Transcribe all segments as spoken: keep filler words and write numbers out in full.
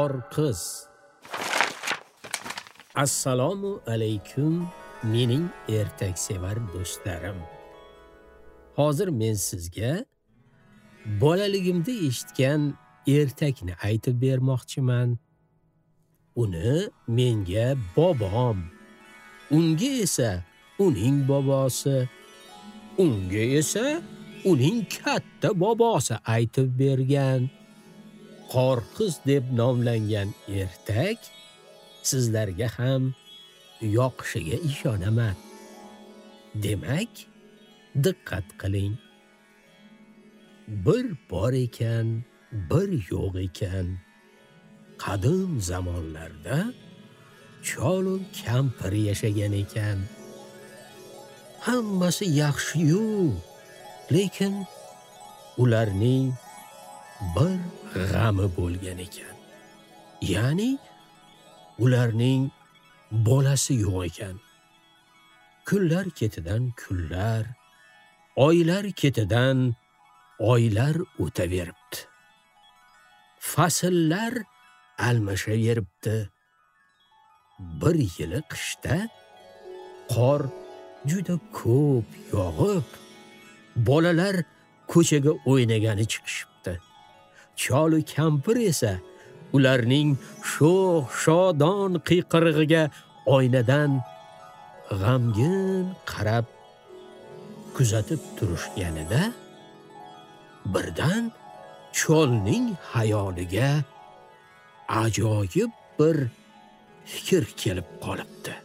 Qor qiz. Assalomu alaykum mening ertaksevar do'stlarim. Hozir men sizga bolaligimda eshitgan ertakni aytib bermoqchiman. Uni menga bobom, unga esa uning bobosi, unga esa uning katta bobosi aytib bergan. Qor qiz deb nomlangan ertak sizlarga ham yoqishiga ishonaman. Demak, diqqat qiling. Bir bor ekan, bir yo'q ekan. Qadim zamonlarda chol va kampir yashagan ekan. Hammasi yaxshi-yu, lekin ularning bir g'ami bo'lgan ekan. Ya'ni ularning bolasi yo'q ekan. Kunlar ketidan kunlar, oylar ketidan oylar o'taveribdi. Fasllar almashaveribdi. Bir yili qishda qor juda ko'p yog'ib, bolalar ko'chaga o'ynagani chiqishibdi. Chol va kampir esa ularning sho'x shodon qiyqirig'iga oynadan g'amgin qarab kuzatib turishganida birdan cholning xayoliga ajoyib bir fikr kelib qolibdi.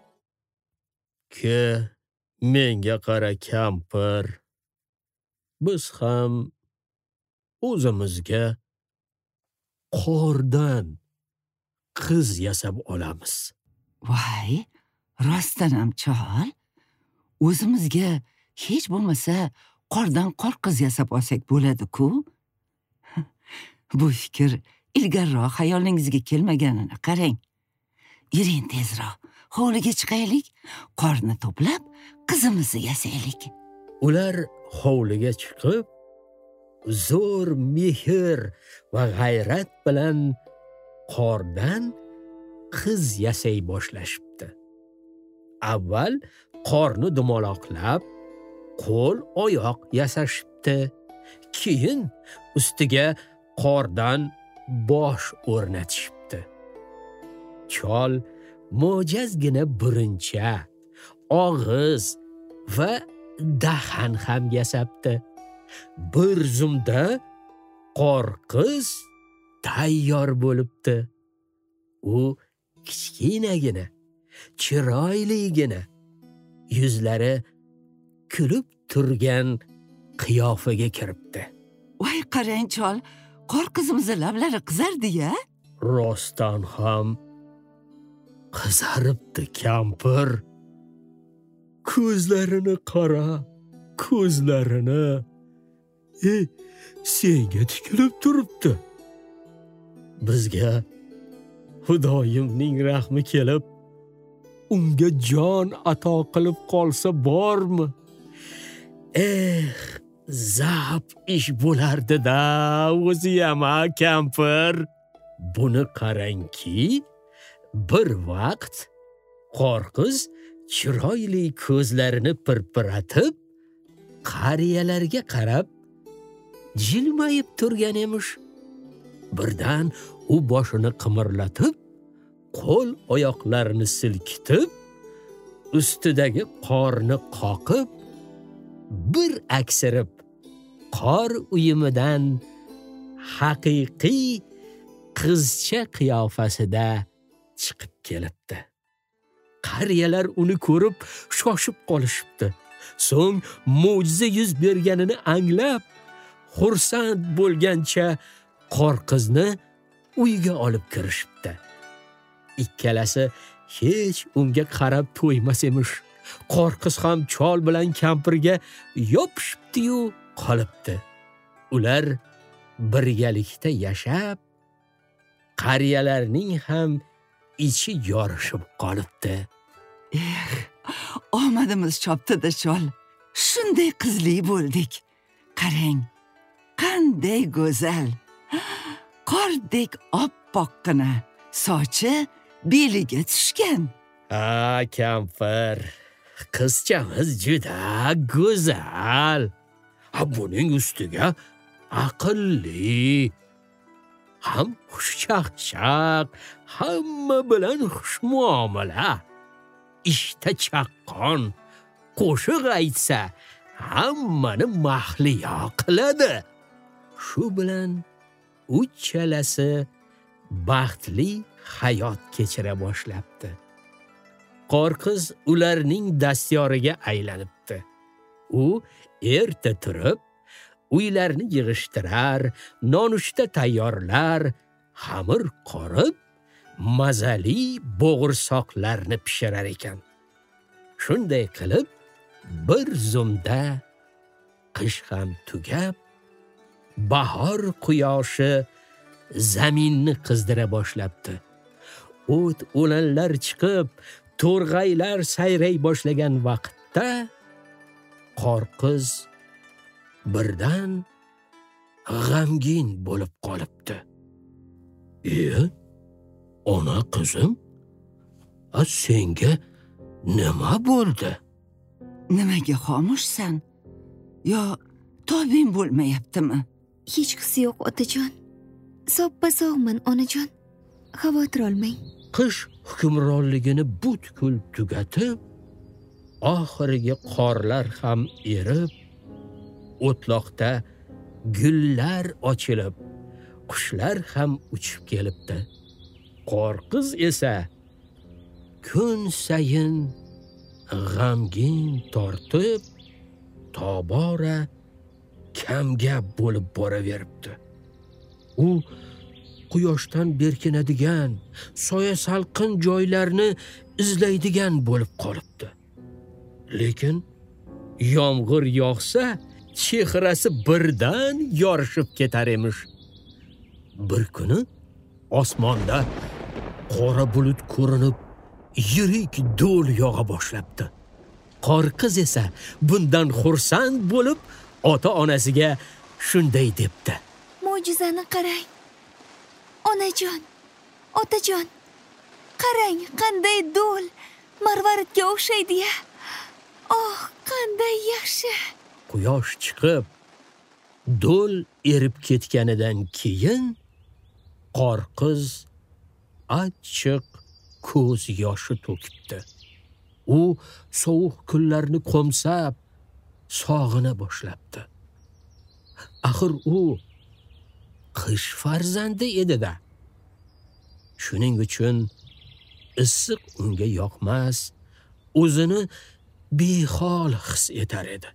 Ke menga qara kampir, biz ham o'zimizga qordan qiz yasab olamiz. Voy, rostdan ham chol, o'zimizga hech bo'lmasa qordan qor qiz yasab olsak bo'ladi-ku. Bu fikr ilgariroq xayolingizga kelmaganini qarang. Yuring tezroq, hovliga chiqaylik, qorni to'plab qizimizni yasaylik. Ular hovliga chiqib, zo'r mehr va g'ayrat bilan qordan qiz yasay boshlashibdi. Avval qorni dumaloqlab, qo'l oyoq yasashibdi. Keyin ustiga qordan bosh o'rnatishibdi. Chol mo'jazgina buruncha, og'iz va dahan ham yasabdi. Bir zumda qor qiz tayyor bo'libdi. U kichkinagina, chiroyligina, yuzlari kulib turgan qiyofaga kiribdi. Voy qarang chol, qor qizimizni lablari qizardi-ya? Rostdan ham qizaribdi kampir. Ko'zlarini qara, ko'zlarini. E, senga tikilib turibdi. Bizga Xudoyimning rahmi kelib, unga jon ato qilib qolsa bormi? Eh, zab ish bo'lardi-da, o'zi ham kampir. Buni qarangki, bir vaqt qor qiz chiroyli ko'zlarini pirpiratib, qariyalarga qarab jilmayib turgan emish. Birdan u boshini qimirlatib, qo'l oyoqlarini silkitib, ustidagi qorni qoqib, bir aksirib, qor uyumidan haqiqiy qizcha qiyofasida chiqib kelibdi. Qariyalar uni ko'rib shoshib qolishibdi. So'ng mo'jiza yuz berganini anglab, xursand bo'lgancha qor qizni uyga olib kirishibdi. Ikkalasi hech unga qarab to'ymas emish. Qor qiz ham chol bilan kampirga yopishibdi-yu qolibdi. Ular birgalikda yashab, qariyalarning ham ichi yorishib qolibdi. Eh, omadimiz chopdi-da chol. Shunday qizli bo'ldik. Qarang, qanday go'zal. qordek oppoqqina, sochi beliga tushgan. Ha, kampir, qizchamiz juda go'zal. Ha, buning ustiga aqlli, ham xushchaqchaq, hamma bilan xushmuomala. Ishda chaqqon, qo'shiq aytsa, hammani mahliyo qiladi. Shu bilan uchalasi baxtli hayot kechira boshlabdi. Qorqiz ularning dastyoriga aylanibdi. U erta turib, uylarni yig'ishtirar, nonushta tayyorlar, xamir qorib, mazali bo'g'irsoqlarni pishirar ekan. Shunday qilib, bir zumda qish ham tugab, bahor quyoshi zaminni qizdira boshlabdi. O't o'lanlar chiqib, to'rg'aylar sayray boshlagan vaqtda Qorqiz birdan g'amgin bo'lib qolibdi. "E, ona qizim, a senga nima bo'ldi? Nimaga xomushsan? Yo tobing bo'lmayaptimi?" Hechqisi yo'q, otajon. Soppa-sog'man, onajon. Xavotir olmang. Qish hukmronligini butkul tugatib, oxirgi qorlar ham erib, o'tloqda gullar ochilib, qushlar ham uchib kelibdi. Qorqiz esa kun sayin g'amgin tortib, tobora kamgap bo'lib boraveribdi. U quyoshdan berkinadigan, soya salqin joylarni izlaydigan bo'lib qolibdi. Lekin yomg'ir yog'sa, chehrasi birdan yorishib ketar emish. Bir kuni osmonda qora bulut ko'rinib, yirik do'l yog'a boshlabdi. Qorqiz esa bundan xursand bo'lib, ota-onasiga shunday debdi: "Mo'jizani qarang. Onajon, otajon, qarang, qanday do'l marvaridga o'xshaydi-ya. Oh, qanday yaxshi." Quyosh chiqib, do'l erib ketganidan keyin Qorqiz achchiq ko'z yoshi to'kibdi. U sovuq kunlarni qo'msab, sog'ina boshlabdi. Axir u qish farzandi edi-da. Shuning uchun issiq unga yoqmas, o'zini behol his etar edi.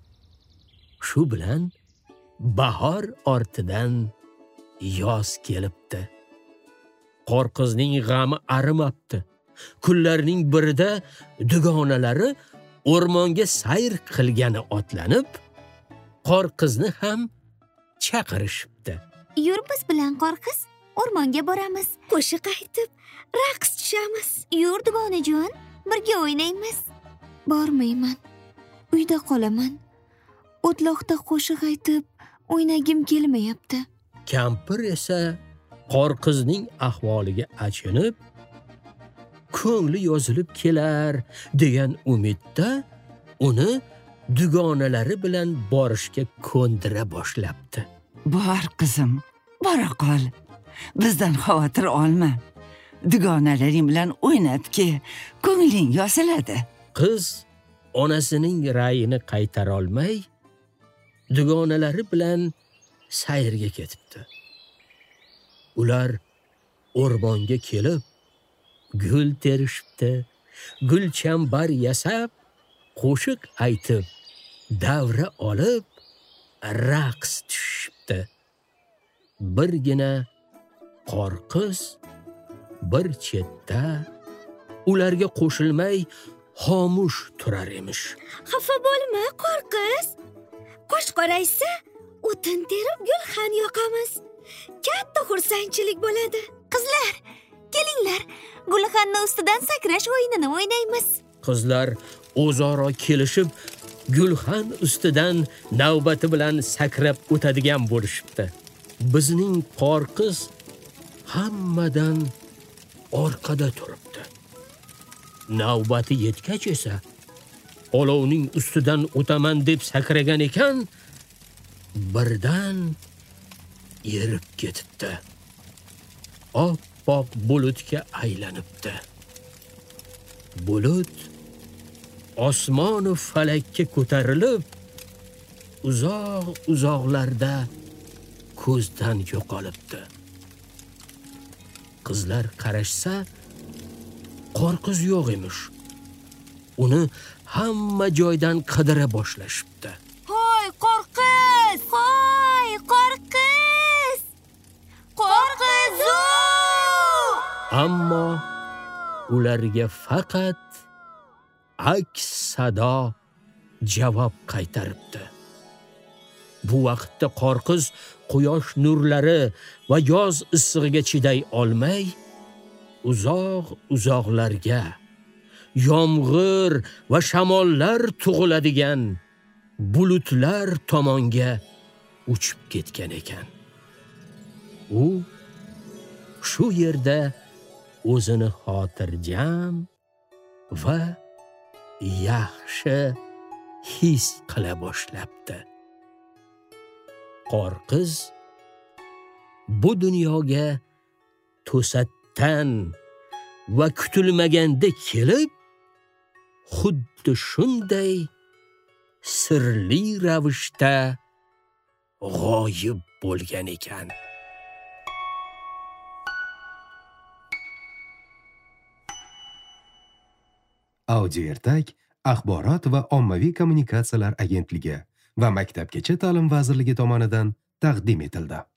Shu bilan bahor ortidan yoz kelibdi. Qorqizning g'ami arimabdi. Kunlarning birida dugonalari o'rmonga sayr qilgani otlanib, Qorqizni ham chaqirishibdi. "Yur biz bilan Qorqiz, o'rmonga boramiz. Qo'shiq aytib, raqs tushamiz. Yur dugonajon, birga o'ynaymiz." "Bormayman. Uyda qolaman. O'tloqda qo'shiq aytib, o'ynagim kelmayapti." Kampir esa Qorqizning ahvoliga achinib, ko'ngli yozilib kelar degan umidda uni dugonalari bilan borishga ko'ndira boshlabdi. "Bor qizim, bora qol. Bizdan xavotir olma. Dugonalaring bilan o'ynabki, ko'ngling yosiladi." Qiz onasining ra'yini qaytara olmay, dugonalari bilan sayrga ketibdi. Ular o'rmonga kelib, gul terishibdi, gulchambar yasab, qo'shiq aytib, davra olib, raqs tushibdi. Birgina Qorqiz bir chetda ularga qo'shilmay xomush turar emish. "Xafa bo'lma, Qorqiz. Qo'sh qoraysa, o'tin terib gulxan yoqamiz. Katta xursandchilik bo'ladi. Qizlar, kelinglar, gulxanni ustidan sakrash o'yinini o'ynaymiz." Qizlar o'zaro kelishib, gulxan ustidan navbati bilan sakrab o'tadigan bo'lishibdi. bizning qor qiz hammadan orqada turibdi. Navbati yetgach esa olovning ustidan o'taman deb sakragan ekan, birdan erib ketibdi. Oppoq bulutga aylanibdi. Bulut osmon va falakka ko'tarilib, uzoq-uzoqlarda ko'zdan yo'qolibdi. Qizlar qarashsa, qor qiz yo'q emish. Uni hamma joydan qidira boshlashibdi. Hoy, qor qiz! Hoy, qor qiz! Qor qiz! Ammo ularga faqat aks sado javob qaytaribdi. Bu vaqtda qor qiz quyosh nurlari va yoz issig'iga chiday olmay, uzoq-uzoqlarga, yomg'ir va shamollar tug'iladigan bulutlar tomonga uchib ketgan ekan. U shu yerda o'zini xotirjam va yaxshi his qila boshlabdi. Qor qiz bu dunyoga to'satdan va kutilmaganda kelib, xuddi shunday sirli ravishda g'oyib bo'lgan ekan. Audio ertak axborot va ommaviy kommunikatsiyalar agentligi va Maktabgacha ta'lim vazirligi tomonidan taqdim etildi.